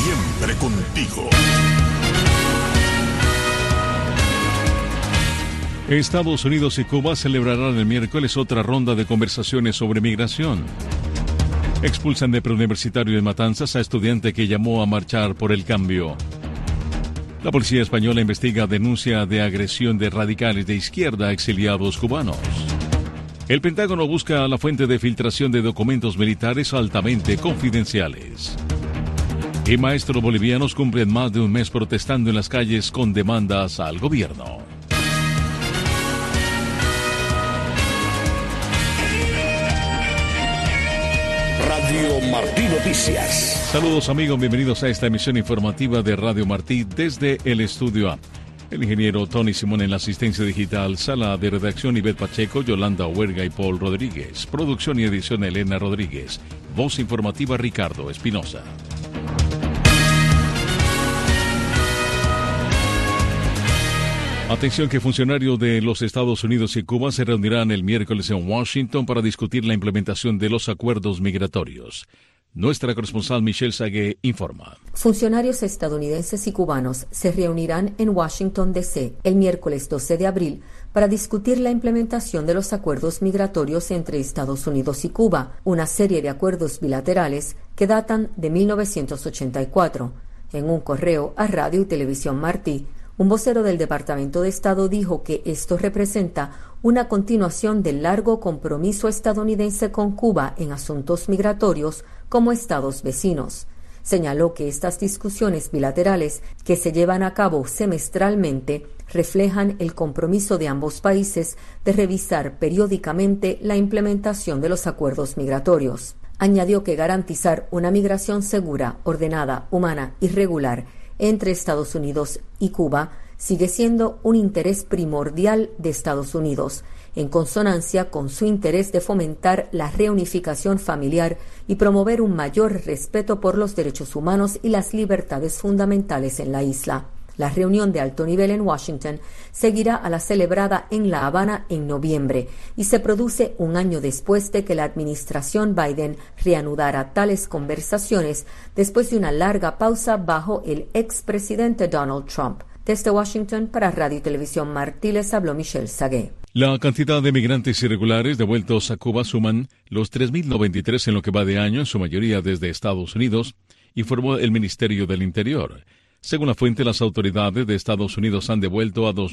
Siempre contigo. Estados Unidos y Cuba celebrarán el miércoles otra ronda de conversaciones sobre migración. Expulsan de preuniversitario de Matanzas a estudiante que llamó a marchar por el cambio. La policía española investiga denuncia de agresión de radicales de izquierda a exiliados cubanos. El Pentágono busca la fuente de filtración de documentos militares altamente confidenciales. Y maestros bolivianos cumplen más de un mes protestando en las calles con demandas al gobierno. Radio Martí Noticias. Saludos amigos, bienvenidos a esta emisión informativa de Radio Martí desde el Estudio A. El ingeniero Tony Simón en la asistencia digital, sala de redacción Ivette Pacheco, Yolanda Huerga y Paul Rodríguez. Producción y edición Elena Rodríguez. Voz informativa Ricardo Espinosa. Atención que funcionarios de los Estados Unidos y Cuba se reunirán el miércoles en Washington para discutir la implementación de los acuerdos migratorios. Nuestra corresponsal Michelle Sagué informa. Funcionarios estadounidenses y cubanos se reunirán en Washington, D.C. el miércoles 12 de abril para discutir la implementación de los acuerdos migratorios entre Estados Unidos y Cuba, una serie de acuerdos bilaterales que datan de 1984. En un correo a Radio y Televisión Martí, un vocero del Departamento de Estado dijo que esto representa una continuación del largo compromiso estadounidense con Cuba en asuntos migratorios como estados vecinos. Señaló que estas discusiones bilaterales que se llevan a cabo semestralmente reflejan el compromiso de ambos países de revisar periódicamente la implementación de los acuerdos migratorios. Añadió que garantizar una migración segura, ordenada, humana y regular entre Estados Unidos y Cuba sigue siendo un interés primordial de Estados Unidos, en consonancia con su interés de fomentar la reunificación familiar y promover un mayor respeto por los derechos humanos y las libertades fundamentales en la isla. La reunión de alto nivel en Washington seguirá a la celebrada en La Habana en noviembre y se produce un año después de que la administración Biden reanudara tales conversaciones después de una larga pausa bajo el expresidente Donald Trump. Desde Washington, para Radio y Televisión Martí, les habló Michelle Sagué. La cantidad de migrantes irregulares devueltos a Cuba suman los 3.093 en lo que va de año, en su mayoría desde Estados Unidos, informó el Ministerio del Interior. Según la fuente, las autoridades de Estados Unidos han devuelto a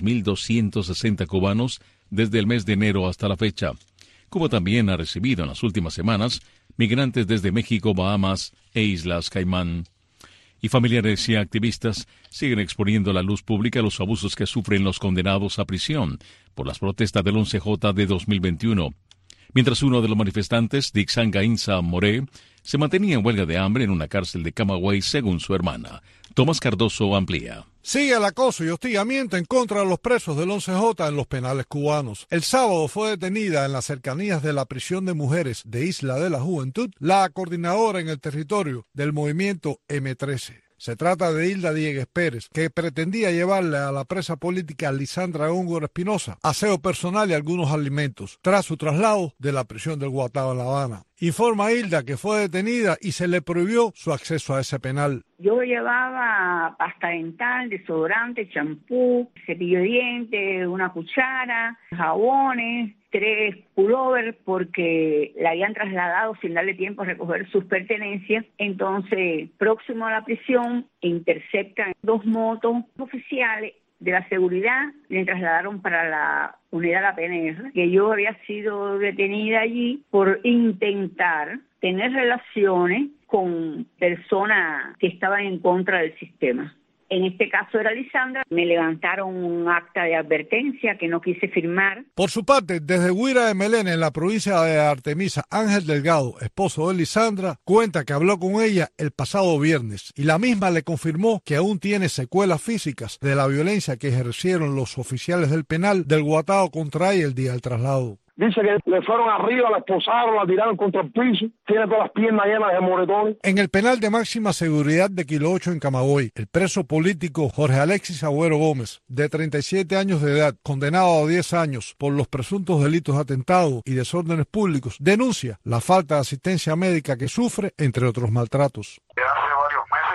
2.260 cubanos desde el mes de enero hasta la fecha. Cuba también ha recibido en las últimas semanas migrantes desde México, Bahamas e Islas Caimán. Y familiares y activistas siguen exponiendo a la luz pública los abusos que sufren los condenados a prisión por las protestas del 11J de 2021. Mientras uno de los manifestantes, Dixanga Insa Moré, se mantenía en huelga de hambre en una cárcel de Camagüey, según su hermana. Tomás Cardoso amplía. Sigue el acoso y hostigamiento en contra de los presos del 11J en los penales cubanos. El sábado fue detenida en las cercanías de la prisión de mujeres de Isla de la Juventud la coordinadora en el territorio del movimiento M13. Se trata de Hilda Diegues Pérez, que pretendía llevarle a la presa política Lisandra Góngora Espinosa aseo personal y algunos alimentos, tras su traslado de la prisión del Guatao en La Habana. Informa Hilda que fue detenida y se le prohibió su acceso a ese penal. Yo llevaba pasta dental, desodorante, champú, cepillo de dientes, una cuchara, jabones, 3 pullovers porque la habían trasladado sin darle tiempo a recoger sus pertenencias. Entonces, próximo a la prisión, interceptan 2 motos oficiales de la seguridad, le trasladaron para la unidad de la PNR, que yo había sido detenida allí por intentar tener relaciones con personas que estaban en contra del sistema. En este caso era Lisandra. Me levantaron un acta de advertencia que no quise firmar. Por su parte, desde Huira de Melena, en la provincia de Artemisa, Ángel Delgado, esposo de Lisandra, cuenta que habló con ella el pasado viernes y la misma le confirmó que aún tiene secuelas físicas de la violencia que ejercieron los oficiales del penal del Guatao contra ella el día del traslado. Dice que le fueron arriba, la esposaron, la tiraron contra el piso, tiene todas las piernas llenas de moretones. En el penal de máxima seguridad de Kilo 8 en Camagüey, el preso político Jorge Alexis Agüero Gómez, de 37 años de edad, condenado a 10 años por los presuntos delitos de atentado y desórdenes públicos, denuncia la falta de asistencia médica que sufre, entre otros maltratos. Hace varios meses yo estoy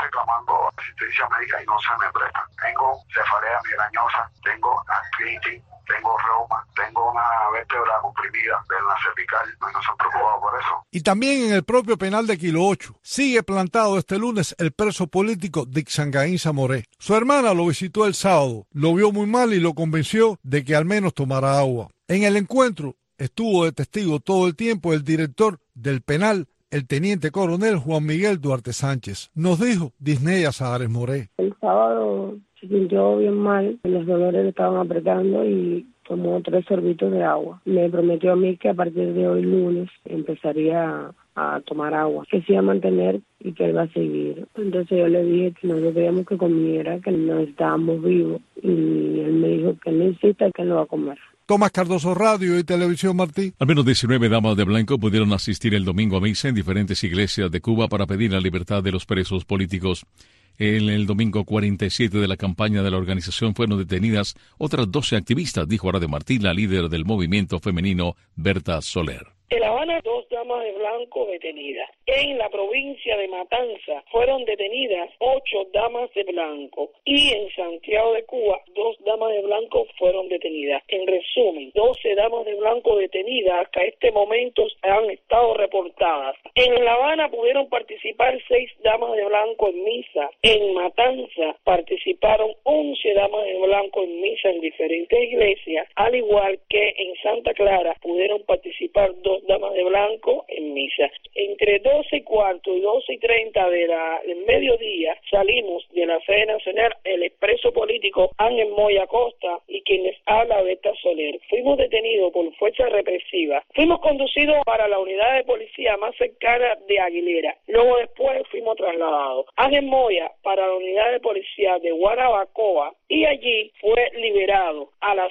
reclamando asistencia médica y no se me prestan. Tengo cefalea migrañosa, tengo artritis, tengo reuma, tengo una vértebra comprimida de la cervical, no se han preocupado por eso. Y también en el propio penal de Kilo 8 sigue plantado este lunes el preso político Dixangaín Zamoré. Su hermana lo visitó el sábado, lo vio muy mal y lo convenció de que al menos tomara agua. En el encuentro estuvo de testigo todo el tiempo el director del penal, el teniente coronel Juan Miguel Duarte Sánchez. Nos dijo Disneya Sahares Moré. El sábado se sintió bien mal, los dolores le estaban apretando y tomó 3 sorbitos de agua. Me prometió a mí que a partir de hoy lunes empezaría a tomar agua, que se iba a mantener y que él va a seguir. Entonces yo le dije que no queríamos que comiera, que no estábamos vivos, y él me dijo que no insista, que él no va a comer. Tomás Cardoso, Radio y Televisión Martí. Al menos 19 damas de blanco pudieron asistir el domingo a misa en diferentes iglesias de Cuba para pedir la libertad de los presos políticos. En el domingo 47 de la campaña de la organización fueron detenidas otras 12 activistas, dijo a Radio Martí la líder del movimiento femenino, Berta Soler. En La Habana, 2 damas de blanco detenidas. En la provincia de Matanza fueron detenidas 8 damas de blanco. Y en Santiago de Cuba, 2 damas de blanco fueron detenidas. En resumen, 12 damas de blanco detenidas que a este momento han estado reportadas. En La Habana pudieron participar 6 damas de blanco en misa. En Matanza participaron 11 damas de blanco en misa en diferentes iglesias. Al igual que en Santa Clara pudieron participar 2 damas de blanco en misa. Entre 12:15 y 12:30 del mediodía salimos de la sede nacional el expreso político Ángel Moya Costa y quien les habla, Berta Soler. Fuimos detenidos por fuerza represiva. Fuimos conducidos para la unidad de policía más cercana de Aguilera. Luego después fuimos trasladados Ángel Moya para la unidad de policía de Guanabacoa y allí fue liberado a las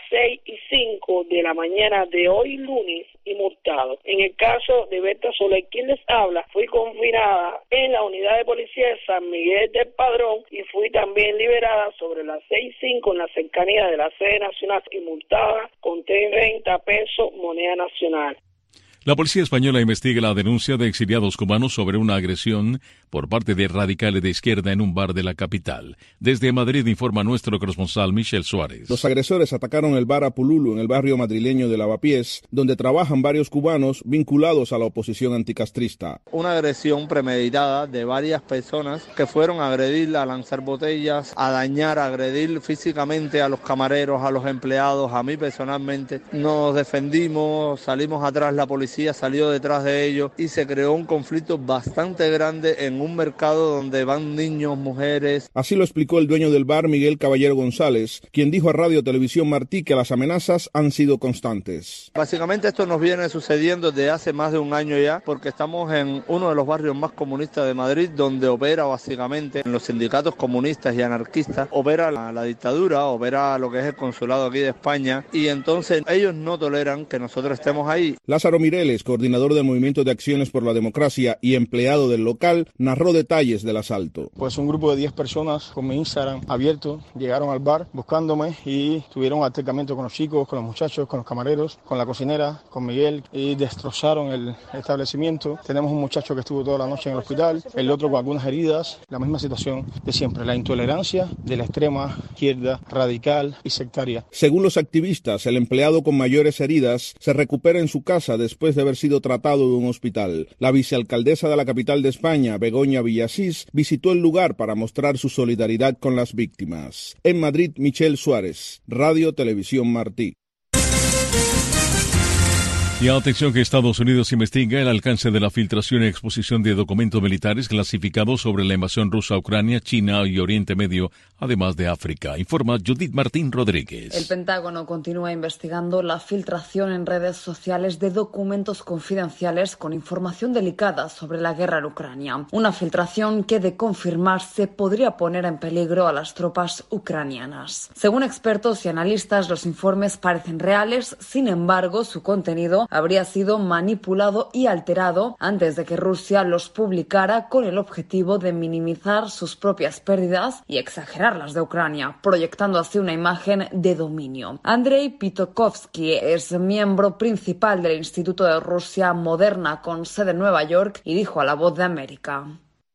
6:05 de la mañana de hoy lunes y multado. En el caso de Berta Soler, quien les habla, fui confinada en la unidad de policía de San Miguel del Padrón y fui también liberada sobre las 6:05 en la cercanía de la sede nacional y multada con 30 pesos moneda nacional. La policía española investiga la denuncia de exiliados cubanos sobre una agresión por parte de radicales de izquierda en un bar de la capital. Desde Madrid informa nuestro corresponsal Michel Suárez. Los agresores atacaron el bar Apululu en el barrio madrileño de Lavapiés, donde trabajan varios cubanos vinculados a la oposición anticastrista. Una agresión premeditada de varias personas que fueron a agredir, a lanzar botellas, a dañar, a agredir físicamente a los camareros, a los empleados, a mí personalmente. Nos defendimos, salimos atrás, la policía salió detrás de ellos y se creó un conflicto bastante grande en un mercado donde van niños, mujeres. Así lo explicó el dueño del bar, Miguel Caballero González, quien dijo a Radio Televisión Martí que las amenazas han sido constantes. Básicamente esto nos viene sucediendo desde hace más de un año ya, porque estamos en uno de los barrios más comunistas de Madrid, donde opera básicamente en los sindicatos comunistas y anarquistas, opera la dictadura, opera lo que es el consulado aquí de España, y entonces ellos no toleran que nosotros estemos ahí. Lázaro Mireles, coordinador del Movimiento de Acciones por la Democracia y empleado del local, narró detalles del asalto. Pues un grupo de 10 personas con mi Instagram abierto llegaron al bar buscándome y tuvieron un altercamiento con los chicos, con los muchachos, con los camareros, con la cocinera, con Miguel, y destrozaron el establecimiento. Tenemos un muchacho que estuvo toda la noche en el hospital, el otro con algunas heridas. La misma situación de siempre, la intolerancia de la extrema izquierda radical y sectaria. Según los activistas, el empleado con mayores heridas se recupera en su casa después de haber sido tratado de un hospital. La vicealcaldesa de la capital de España, Begoña Villasís, visitó el lugar para mostrar su solidaridad con las víctimas. En Madrid, Michel Suárez, Radio Televisión Martí. Y atención que Estados Unidos investiga el alcance de la filtración y exposición de documentos militares clasificados sobre la invasión rusa a Ucrania, China y Oriente Medio, además de África. Informa Judith Martín Rodríguez. El Pentágono continúa investigando la filtración en redes sociales de documentos confidenciales con información delicada sobre la guerra en Ucrania. Una filtración que, de confirmarse, podría poner en peligro a las tropas ucranianas. Según expertos y analistas, los informes parecen reales, sin embargo, su contenido habría sido manipulado y alterado antes de que Rusia los publicara con el objetivo de minimizar sus propias pérdidas y exagerar las de Ucrania, proyectando así una imagen de dominio. Andrei Pitokovsky es miembro principal del Instituto de Rusia Moderna con sede en Nueva York y dijo a La Voz de América: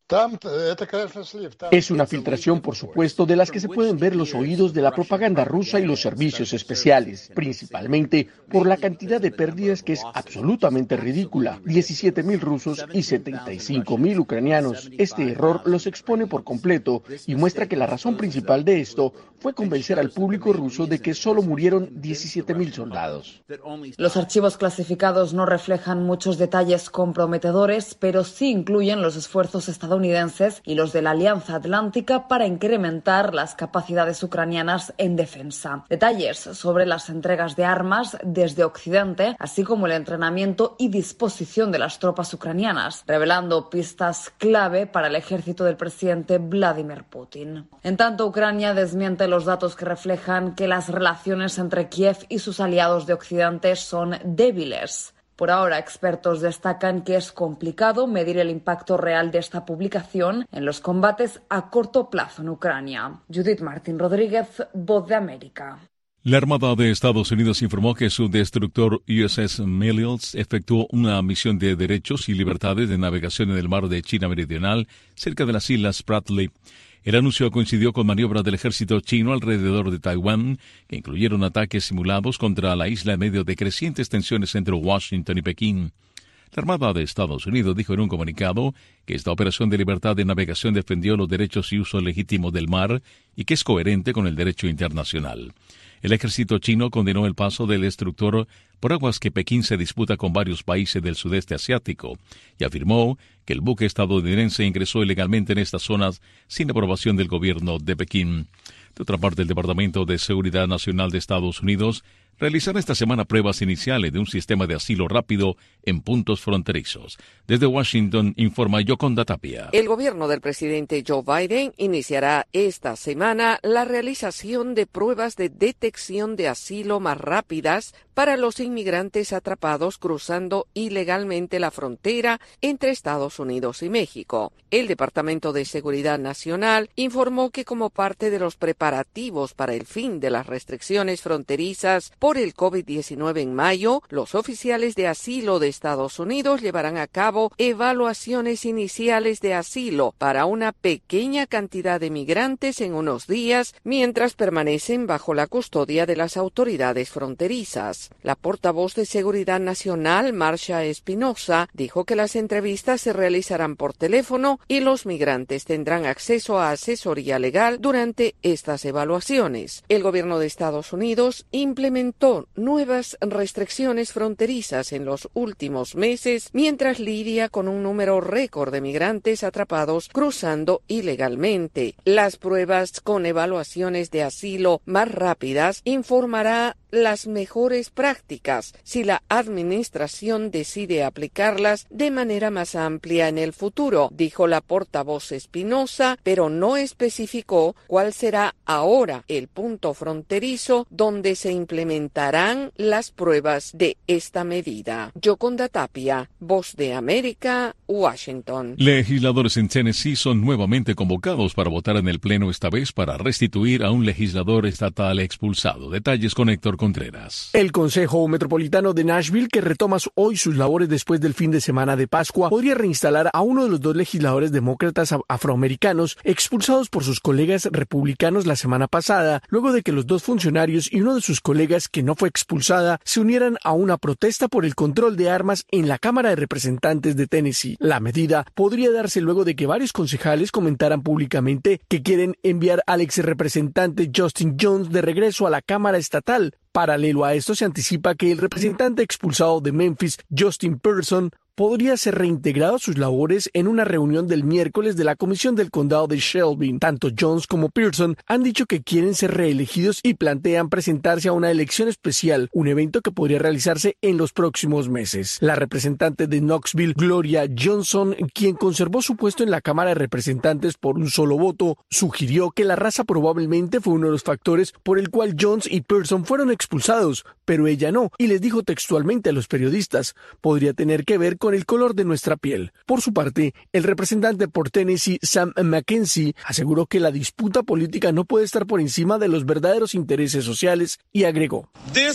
Es una filtración, por supuesto, de las que se pueden ver los oídos de la propaganda rusa y los servicios especiales, principalmente por la cantidad de pérdidas que es absolutamente ridícula. 17.000 rusos y 75.000 ucranianos. Este error los expone por completo y muestra que la razón principal de esto fue convencer al público ruso de que solo murieron 17.000 soldados. Los archivos clasificados no reflejan muchos detalles comprometedores, pero sí incluyen los esfuerzos estadounidenses y los de la Alianza Atlántica para incrementar las capacidades ucranianas en defensa. Detalles sobre las entregas de armas desde Occidente, así como el entrenamiento y disposición de las tropas ucranianas, revelando pistas clave para el ejército del presidente Vladimir Putin. En tanto, Ucrania desmiente los datos que reflejan que las relaciones entre Kiev y sus aliados de Occidente son débiles. Por ahora, expertos destacan que es complicado medir el impacto real de esta publicación en los combates a corto plazo en Ucrania. Judith Martín Rodríguez, Voz de América. La Armada de Estados Unidos informó que su destructor USS Millions efectuó una misión de derechos y libertades de navegación en el mar de China Meridional, cerca de las Islas Spratly. El anuncio coincidió con maniobras del ejército chino alrededor de Taiwán, que incluyeron ataques simulados contra la isla en medio de crecientes tensiones entre Washington y Pekín. La Armada de Estados Unidos dijo en un comunicado que esta operación de libertad de navegación defendió los derechos y uso legítimo del mar y que es coherente con el derecho internacional. El ejército chino condenó el paso del destructor por aguas que Pekín se disputa con varios países del sudeste asiático y afirmó que el buque estadounidense ingresó ilegalmente en estas zonas sin aprobación del gobierno de Pekín. De otra parte, el Departamento de Seguridad Nacional de Estados Unidos realizará esta semana pruebas iniciales de un sistema de asilo rápido en puntos fronterizos. Desde Washington, informa Yoconda Tapia. El gobierno del presidente Joe Biden iniciará esta semana la realización de pruebas de detección de asilo más rápidas para los inmigrantes atrapados cruzando ilegalmente la frontera entre Estados Unidos y México. El Departamento de Seguridad Nacional informó que como parte de los preparativos para el fin de las restricciones fronterizas por el COVID-19 en mayo, los oficiales de asilo de Estados Unidos llevarán a cabo evaluaciones iniciales de asilo para una pequeña cantidad de migrantes en unos días mientras permanecen bajo la custodia de las autoridades fronterizas. La portavoz de Seguridad Nacional, Marsha Espinosa, dijo que las entrevistas se realizarán por teléfono y los migrantes tendrán acceso a asesoría legal durante estas evaluaciones. El gobierno de Estados Unidos implementó nuevas restricciones fronterizas en los últimos meses mientras lidia con un número récord de migrantes atrapados cruzando ilegalmente. Las pruebas con evaluaciones de asilo más rápidas informará las mejores prácticas si la administración decide aplicarlas de manera más amplia en el futuro, dijo la portavoz Espinosa, pero no especificó cuál será ahora el punto fronterizo donde se implementarán las pruebas de esta medida. Yoconda Tapia, Voz de América, Washington. Legisladores en Tennessee son nuevamente convocados para votar en el Pleno, esta vez para restituir a un legislador estatal expulsado. Detalles con Héctor Contreras. El Consejo Metropolitano de Nashville, que retoma hoy sus labores después del fin de semana de Pascua, podría reinstalar a uno de los dos legisladores demócratas afroamericanos expulsados por sus colegas republicanos la semana pasada, luego de que los dos funcionarios y uno de sus colegas que no fue expulsada se unieran a una protesta por el control de armas en la Cámara de Representantes de Tennessee. La medida podría darse luego de que varios concejales comentaran públicamente que quieren enviar al ex representante Justin Jones de regreso a la Cámara Estatal. Paralelo a esto, se anticipa que el representante expulsado de Memphis, Justin Pearson, podría ser reintegrado a sus labores en una reunión del miércoles de la Comisión del Condado de Shelby. Tanto Jones como Pearson han dicho que quieren ser reelegidos y plantean presentarse a una elección especial, un evento que podría realizarse en los próximos meses. La representante de Knoxville, Gloria Johnson, quien conservó su puesto en la Cámara de Representantes por un solo voto, sugirió que la raza probablemente fue uno de los factores por el cual Jones y Pearson fueron expulsados, pero ella no, y les dijo textualmente a los periodistas, podría tener que ver con el color de nuestra piel. Por su parte, el representante por Tennessee, Sam McKenzie, aseguró que la disputa política no puede estar por encima de los verdaderos intereses sociales y agregó: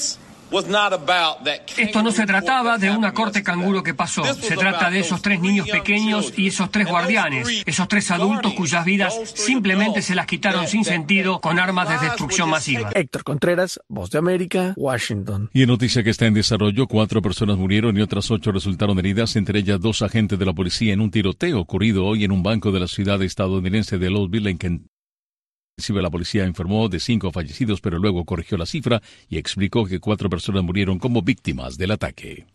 Esto no se trataba de una corte canguro que pasó. Se trata de esos 3 niños pequeños y esos 3 guardianes, esos 3 adultos cuyas vidas simplemente se las quitaron sin sentido con armas de destrucción masiva. Héctor Contreras, Voz de América, Washington. Y en noticia que está en desarrollo, 4 personas murieron y otras 8 resultaron heridas, entre ellas 2 agentes de la policía en un tiroteo ocurrido hoy en un banco de la ciudad estadounidense de Louisville, en Kentucky. La policía informó de 5 fallecidos, pero luego corrigió la cifra y explicó que 4 personas murieron como víctimas del ataque.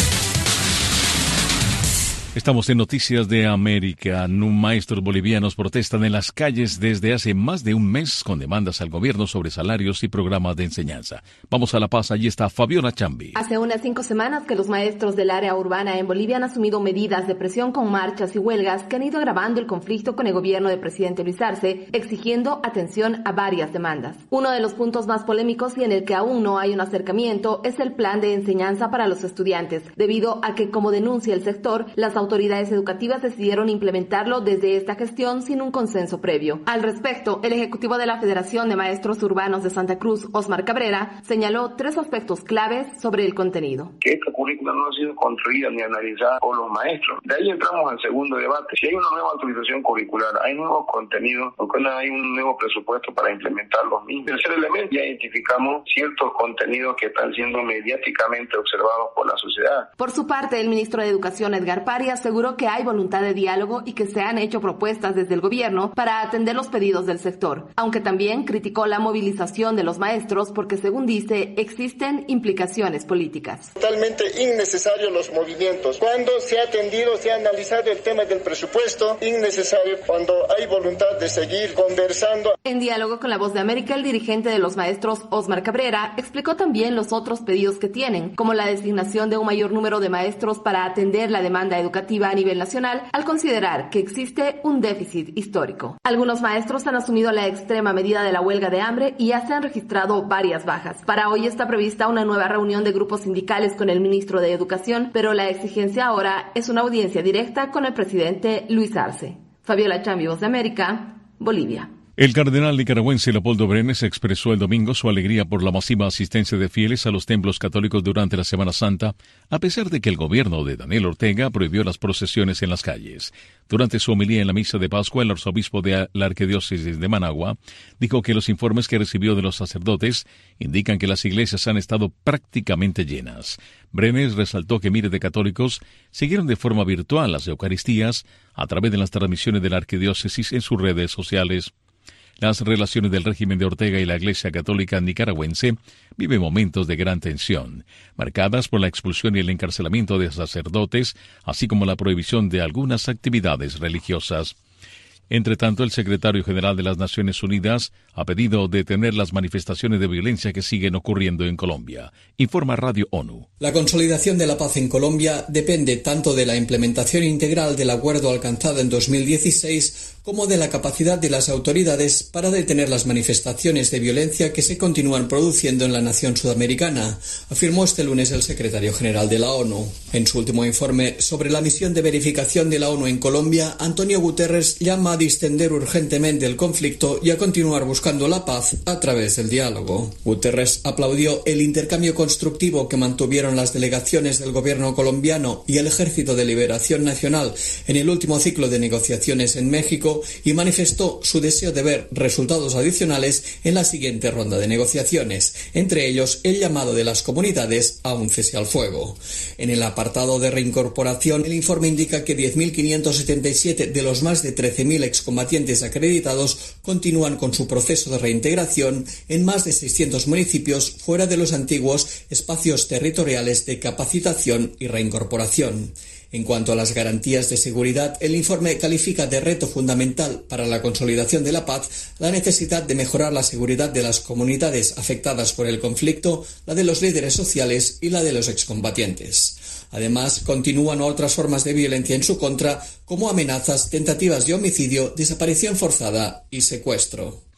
Estamos en Noticias de América. Maestros bolivianos protestan en las calles desde hace más de un mes con demandas al gobierno sobre salarios y programas de enseñanza. Vamos a La Paz, allí está Fabiola Chambi. Hace unas 5 semanas que los maestros del área urbana en Bolivia han asumido medidas de presión con marchas y huelgas que han ido agravando el conflicto con el gobierno del presidente Luis Arce, exigiendo atención a varias demandas. Uno de los puntos más polémicos y en el que aún no hay un acercamiento es el plan de enseñanza para los estudiantes, debido a que, como denuncia el sector, las autoridades educativas decidieron implementarlo desde esta gestión sin un consenso previo. Al respecto, el ejecutivo de la Federación de Maestros Urbanos de Santa Cruz, Osmar Cabrera, señaló 3 aspectos claves sobre el contenido. Que esta currícula no ha sido construida ni analizada por los maestros. De ahí entramos al segundo debate. Si hay una nueva actualización curricular, hay nuevos contenidos, porque no hay un nuevo presupuesto para implementar los mismos. Tercer elemento, ya identificamos ciertos contenidos que están siendo mediáticamente observados por la sociedad. Por su parte, el ministro de Educación, Edgar Pari, aseguró que hay voluntad de diálogo y que se han hecho propuestas desde el gobierno para atender los pedidos del sector, aunque también criticó la movilización de los maestros porque, según dice, existen implicaciones políticas. Totalmente innecesarios los movimientos. Cuando se ha atendido, se ha analizado el tema del presupuesto, innecesario cuando hay voluntad de seguir conversando. En diálogo con La Voz de América, el dirigente de los maestros, Osmar Cabrera, explicó también los otros pedidos que tienen, como la designación de un mayor número de maestros para atender la demanda educativa a nivel nacional, al considerar que existe un déficit histórico. Algunos maestros han asumido la extrema medida de la huelga de hambre y ya se han registrado varias bajas. Para hoy está prevista una nueva reunión de grupos sindicales con el ministro de Educación, pero la exigencia ahora es una audiencia directa con el presidente Luis Arce. Fabiola Chambi, Voz de América, Bolivia. El cardenal nicaragüense Leopoldo Brenes expresó el domingo su alegría por la masiva asistencia de fieles a los templos católicos durante la Semana Santa, a pesar de que el gobierno de Daniel Ortega prohibió las procesiones en las calles. Durante su homilía en la misa de Pascua, el arzobispo de la arquidiócesis de Managua dijo que los informes que recibió de los sacerdotes indican que las iglesias han estado prácticamente llenas. Brenes resaltó que miles de católicos siguieron de forma virtual las Eucaristías a través de las transmisiones de la arquidiócesis en sus redes sociales. Las relaciones del régimen de Ortega y la Iglesia Católica nicaragüense viven momentos de gran tensión, marcadas por la expulsión y el encarcelamiento de sacerdotes, así como la prohibición de algunas actividades religiosas. Entre tanto, el secretario general de las Naciones Unidas ha pedido detener las manifestaciones de violencia que siguen ocurriendo en Colombia. Informa Radio ONU. La consolidación de la paz en Colombia depende tanto de la implementación integral del acuerdo alcanzado en 2016 como de la capacidad de las autoridades para detener las manifestaciones de violencia que se continúan produciendo en la nación sudamericana, afirmó este lunes el secretario general de la ONU. En su último informe sobre la misión de verificación de la ONU en Colombia, Antonio Guterres llama a distender urgentemente el conflicto y a continuar buscando la paz a través del diálogo. Guterres aplaudió el intercambio constructivo que mantuvieron las delegaciones del gobierno colombiano y el Ejército de Liberación Nacional en el último ciclo de negociaciones en México y manifestó su deseo de ver resultados adicionales en la siguiente ronda de negociaciones, entre ellos el llamado de las comunidades a un cese al fuego. En el apartado de reincorporación, el informe indica que 10.577 de los más de 13.000 excombatientes acreditados continúan con su proceso de reintegración en más de 600 municipios fuera de los antiguos espacios territoriales de capacitación y reincorporación. En cuanto a las garantías de seguridad, el informe califica de reto fundamental para la consolidación de la paz la necesidad de mejorar la seguridad de las comunidades afectadas por el conflicto, la de los líderes sociales y la de los excombatientes. Además, continúan otras formas de violencia en su contra, como amenazas, tentativas de homicidio, desaparición forzada y secuestro.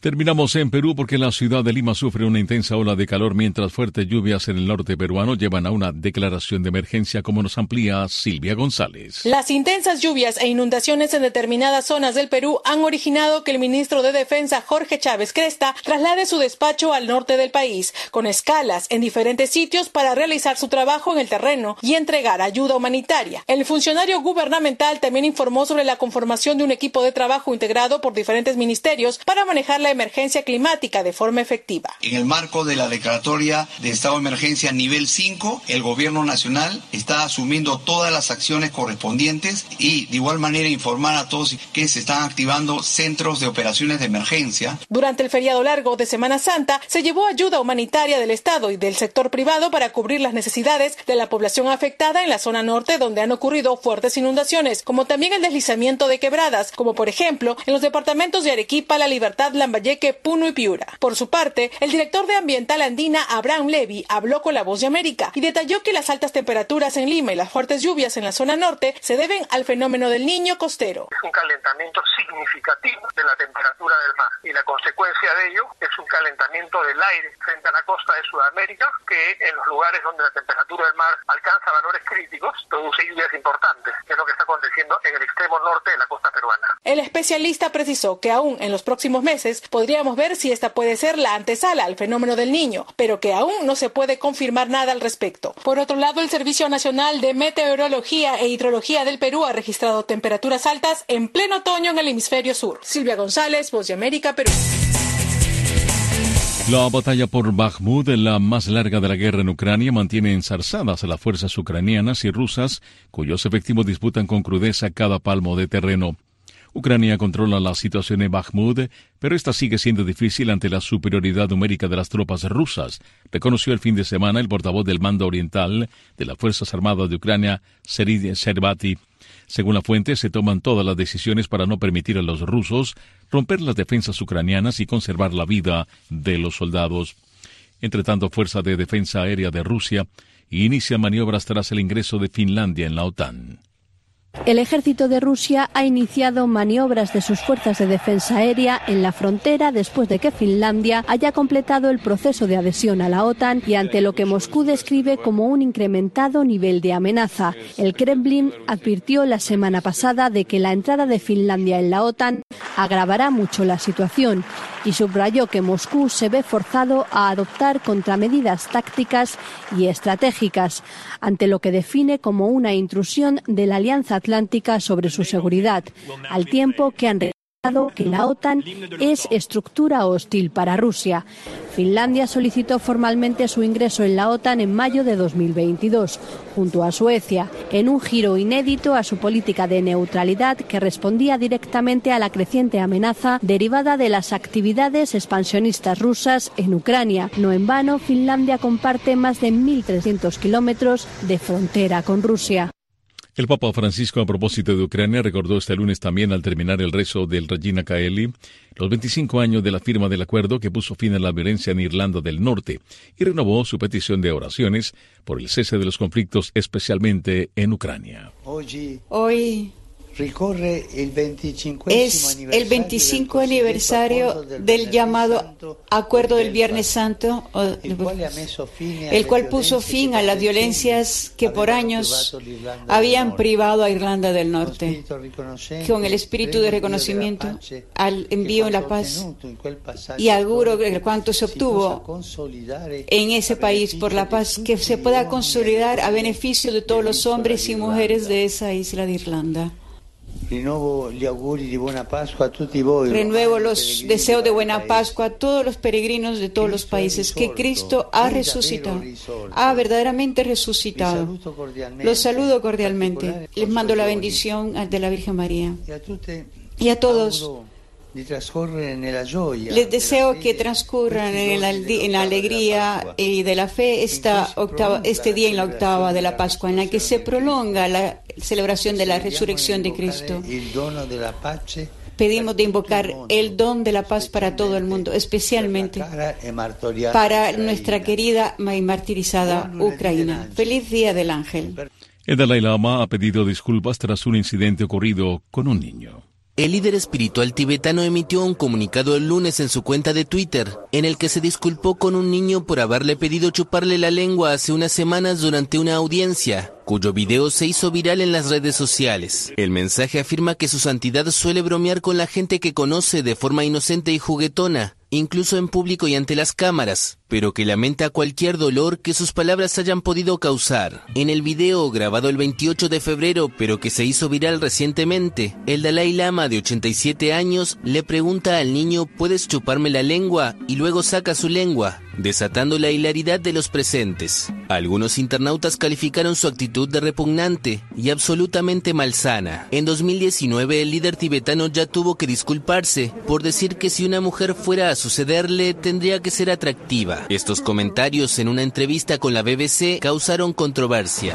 Terminamos en Perú porque la ciudad de Lima sufre una intensa ola de calor mientras fuertes lluvias en el norte peruano llevan a una declaración de emergencia, como nos amplía Silvia González. Las intensas lluvias e inundaciones en determinadas zonas del Perú han originado que el ministro de Defensa, Jorge Chávez Cresta, traslade su despacho al norte del país, con escalas en diferentes sitios para realizar su trabajo en el terreno y entregar ayuda humanitaria. El funcionario gubernamental también informó sobre la conformación de un equipo de trabajo integrado por diferentes ministerios para manejar la emergencia climática de forma efectiva. En el marco de la declaratoria de estado de emergencia nivel 5, el gobierno nacional está asumiendo todas las acciones correspondientes y de igual manera informar a todos que se están activando centros de operaciones de emergencia. Durante el feriado largo de Semana Santa se llevó ayuda humanitaria del Estado y del sector privado para cubrir las necesidades de la población afectada en la zona norte, donde han ocurrido fuertes inundaciones, como también el deslizamiento de quebradas, como por ejemplo en los departamentos de Arequipa, La Libertad, Lambayeque, Puno y Piura. Por su parte, el director de Ambiental Andina, Abraham Levy, habló con La Voz de América y detalló que las altas temperaturas en Lima y las fuertes lluvias en la zona norte se deben al fenómeno del Niño costero. Es un calentamiento significativo de la temperatura del mar y la consecuencia de ello es un calentamiento del aire frente a la costa de Sudamérica, que en los lugares donde la temperatura del mar alcanza valores críticos produce lluvias importantes, que es lo que está aconteciendo en el extremo norte de la costa peruana. El especialista precisó que aún en los próximos meses podríamos ver si esta puede ser la antesala al fenómeno del Niño, pero que aún no se puede confirmar nada al respecto. Por otro lado, el Servicio Nacional de Meteorología e Hidrología del Perú ha registrado temperaturas altas en pleno otoño en el hemisferio sur. Silvia González, Voz de América, Perú. La batalla por Bakhmut, la más larga de la guerra en Ucrania, mantiene enzarzadas a las fuerzas ucranianas y rusas, cuyos efectivos disputan con crudeza cada palmo de terreno. Ucrania controla la situación en Bakhmut, pero esta sigue siendo difícil ante la superioridad numérica de las tropas rusas, reconoció el fin de semana el portavoz del Mando Oriental de las Fuerzas Armadas de Ucrania, Serhiy Sherbati. Según la fuente, se toman todas las decisiones para no permitir a los rusos romper las defensas ucranianas y conservar la vida de los soldados. Entre tanto, Fuerza de Defensa Aérea de Rusia inicia maniobras tras el ingreso de Finlandia en la OTAN. El ejército de Rusia ha iniciado maniobras de sus fuerzas de defensa aérea en la frontera después de que Finlandia haya completado el proceso de adhesión a la OTAN y ante lo que Moscú describe como un incrementado nivel de amenaza. El Kremlin advirtió la semana pasada de que la entrada de Finlandia en la OTAN agravará mucho la situación y subrayó que Moscú se ve forzado a adoptar contramedidas tácticas y estratégicas ante lo que define como una intrusión de la Alianza Atlántica sobre su seguridad, al tiempo que han recordado que la OTAN es estructura hostil para Rusia. Finlandia solicitó formalmente su ingreso en la OTAN en mayo de 2022, junto a Suecia, en un giro inédito a su política de neutralidad que respondía directamente a la creciente amenaza derivada de las actividades expansionistas rusas en Ucrania. No en vano, Finlandia comparte más de 1.300 kilómetros de frontera con Rusia. El Papa Francisco, a propósito de Ucrania, recordó este lunes también, al terminar el rezo del Regina Caeli, los 25 años de la firma del acuerdo que puso fin a la violencia en Irlanda del Norte y renovó su petición de oraciones por el cese de los conflictos, especialmente en Ucrania. Hoy es el 25 aniversario del llamado Acuerdo del Viernes Santo, el cual puso fin a las violencias que por años habían privado a Irlanda del Norte. Con el espíritu de reconocimiento al envío de la paz y auguro cuanto se obtuvo en ese país por la paz, que se pueda consolidar a beneficio de todos los hombres y mujeres de esa isla de Irlanda. Renuevo los deseos de buena Pascua a todos los peregrinos de todos los países, que Cristo ha resucitado, ha verdaderamente resucitado. Los saludo cordialmente. Les mando la bendición de la Virgen María. Y a todos les deseo que transcurran en la alegría y de la fe este día en la octava de la Pascua, en la que se prolonga la celebración de la resurrección de Cristo. Pedimos de invocar el don de la paz para todo el mundo, especialmente para nuestra querida y martirizada Ucrania. Feliz Día del Ángel. El Dalai Lama ha pedido disculpas tras un incidente ocurrido con un niño. El líder espiritual tibetano emitió un comunicado el lunes en su cuenta de Twitter, en el que se disculpó con un niño por haberle pedido chuparle la lengua hace unas semanas durante una audiencia, cuyo video se hizo viral en las redes sociales. El mensaje afirma que su santidad suele bromear con la gente que conoce de forma inocente y juguetona, incluso en público y ante las cámaras, pero que lamenta cualquier dolor que sus palabras hayan podido causar. En el video, grabado el 28 de febrero, pero que se hizo viral recientemente, el Dalai Lama, de 87 años, le pregunta al niño: ¿puedes chuparme la lengua? Y luego saca su lengua, desatando la hilaridad de los presentes. Algunos internautas calificaron su actitud de repugnante y absolutamente malsana. En 2019, el líder tibetano ya tuvo que disculparse por decir que si una mujer fuera a sucederle, tendría que ser atractiva. Estos comentarios en una entrevista con la BBC causaron controversia.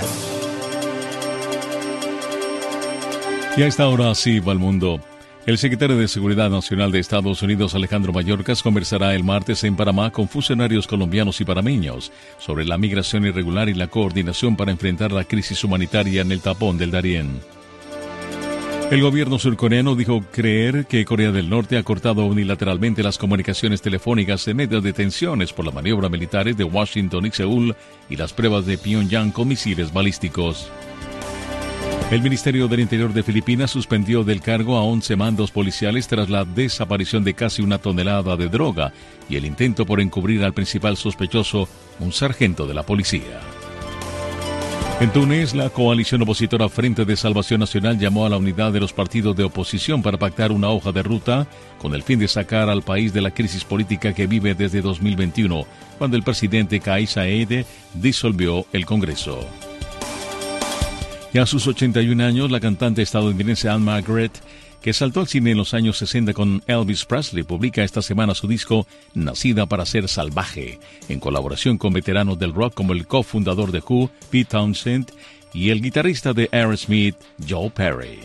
Y a esta hora sí va el mundo. El secretario de Seguridad Nacional de Estados Unidos, Alejandro Mayorkas, conversará el martes en Panamá con funcionarios colombianos y panameños sobre la migración irregular y la coordinación para enfrentar la crisis humanitaria en el tapón del Darién. El gobierno surcoreano dijo creer que Corea del Norte ha cortado unilateralmente las comunicaciones telefónicas en medio de tensiones por la maniobra militares de Washington y Seúl y las pruebas de Pyongyang con misiles balísticos. El Ministerio del Interior de Filipinas suspendió del cargo a 11 mandos policiales tras la desaparición de casi 1 tonelada de droga y el intento por encubrir al principal sospechoso, un sargento de la policía. En Túnez, la coalición opositora Frente de Salvación Nacional llamó a la unidad de los partidos de oposición para pactar una hoja de ruta con el fin de sacar al país de la crisis política que vive desde 2021, cuando el presidente Kais Saied disolvió el Congreso. Y a sus 81 años, la cantante estadounidense Anne Margaret, que saltó al cine en los años 60 con Elvis Presley, publica esta semana su disco Nacida para ser salvaje, en colaboración con veteranos del rock como el cofundador de Who, Pete Townshend, y el guitarrista de Aerosmith, Joe Perry.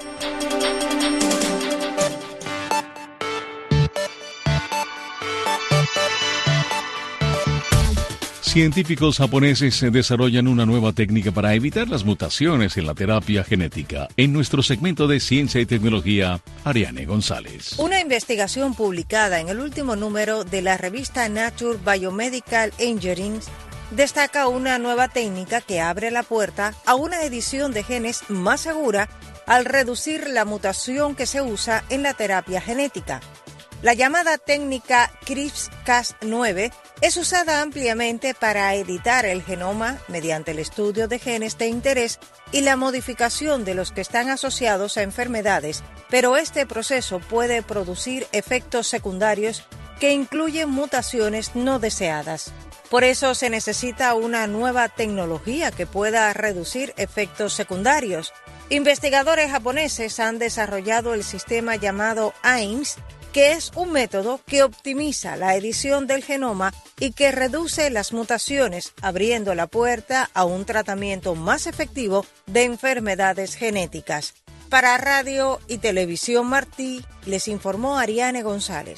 Científicos japoneses desarrollan una nueva técnica para evitar las mutaciones en la terapia genética. En nuestro segmento de Ciencia y Tecnología, Ariane González. Una investigación publicada en el último número de la revista Nature Biomedical Engineering destaca una nueva técnica que abre la puerta a una edición de genes más segura al reducir la mutación que se usa en la terapia genética. La llamada técnica CRISPR-Cas9 es usada ampliamente para editar el genoma mediante el estudio de genes de interés y la modificación de los que están asociados a enfermedades, pero este proceso puede producir efectos secundarios que incluyen mutaciones no deseadas. Por eso se necesita una nueva tecnología que pueda reducir efectos secundarios. Investigadores japoneses han desarrollado el sistema llamado AIMS, que es un método que optimiza la edición del genoma y que reduce las mutaciones, abriendo la puerta a un tratamiento más efectivo de enfermedades genéticas. Para Radio y Televisión Martí, les informó Ariane González.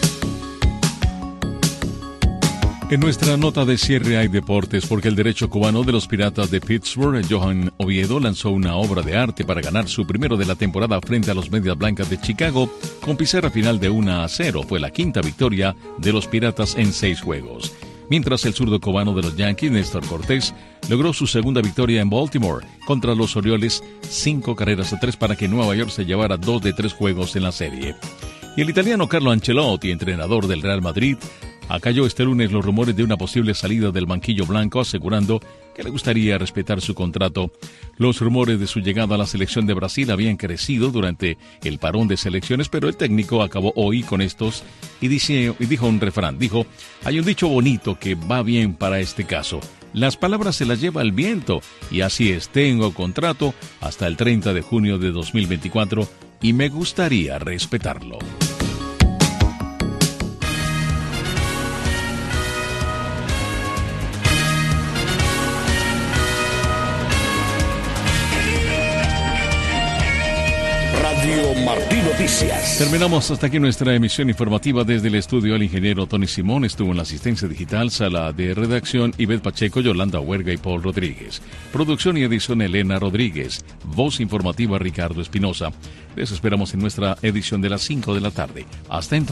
En nuestra nota de cierre hay deportes, porque el derecho cubano de los Piratas de Pittsburgh, Johan Oviedo, lanzó una obra de arte para ganar su primero de la temporada frente a los Medias Blancas de Chicago, con pizarra final de 1-0. Fue la quinta victoria de los Piratas en 6 juegos. Mientras el zurdo cubano de los Yankees, Néstor Cortés, logró su segunda victoria en Baltimore contra los Orioles, 5-3 para que Nueva York se llevara 2 de 3 juegos en la serie. Y el italiano Carlo Ancelotti, entrenador del Real Madrid, acalló este lunes los rumores de una posible salida del banquillo blanco, asegurando que le gustaría respetar su contrato. Los rumores de su llegada a la selección de Brasil habían crecido durante el parón de selecciones, pero el técnico acabó hoy con estos y dijo un refrán. Dijo: hay un dicho bonito que va bien para este caso. Las palabras se las lleva el viento, y así es, tengo contrato hasta el 30 de junio de 2024 y me gustaría respetarlo. Radio Martí Noticias. Terminamos hasta aquí nuestra emisión informativa desde el estudio. El ingeniero Tony Simón estuvo en la asistencia digital, sala de redacción Ivette Pacheco, Yolanda Huerga y Paul Rodríguez. Producción y edición Elena Rodríguez. Voz informativa Ricardo Espinosa. Les esperamos en nuestra edición de las 5 de la tarde. Hasta entonces.